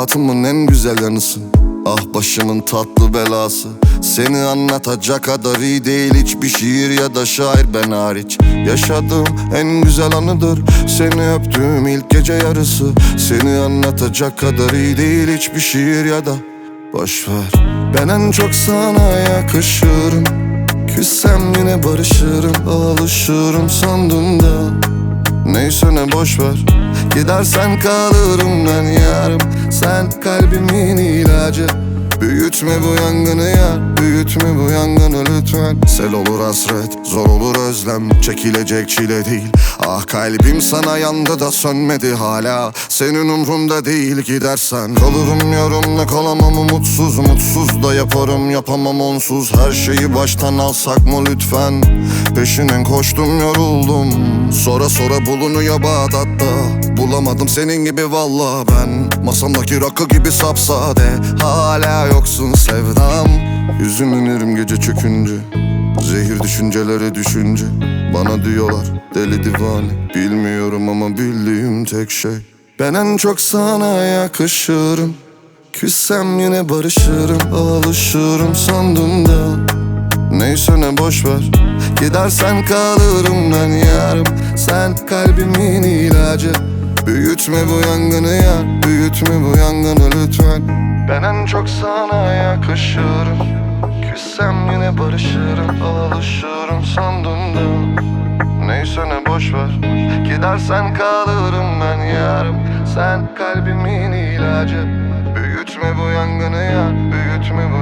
hayatımın en güzel yanısın. Ah başımın tatlı belası. Seni anlatacak kadar iyi değil hiçbir şiir ya da şair ben hariç. Yaşadığım en güzel anıdır seni öptüğüm ilk gece yarısı. Seni anlatacak kadar iyi değil hiçbir şiir ya da boşver. Ben en çok sana yakışırım. Küssem yine barışırım. Alışırım sandım da neyse ne boşver. Gidersen kalırım ben yarım. Sen kalbimin ilacı. Büyütme bu yangını yar, büyütme bu yangını lütfen. Sel olur hasret, zor olur özlem, çekilecek çile değil. Ah kalbim sana yandı da sönmedi hala. Senin umrunda değil gidersen. Kalırım yarımla kalamam umutsuz. Mutsuz da yaparım yapamam onsuz. Her şeyi baştan alsak mı lütfen? Peşinden koştum yoruldum. Sonra bulunuyor Bağdat'ta. Bulamadım senin gibi valla ben. Masamdaki rakı gibi sapsade. Hala yoksun sevdam. Yüzümün erim gece çökünce. Zehir düşüncelere düşünce. Bana diyorlar deli divane. Bilmiyorum ama bildiğim tek şey ben en çok sana yakışırım. Küssem yine barışırım. Alışırım sandım da neyse ne boşver. Gidersen kalırım ben yarım. Sen kalbimin ilacı. Büyütme bu yangını yar, büyütme bu yangını lütfen. Ben en çok sana yakışırım. Küssem yine barışırım. Alışırım sandım da neyse ne boşver. Gidersen kalırım ben yarım. Sen kalbimin ilacı. Büyütme bu yangını yar, büyütme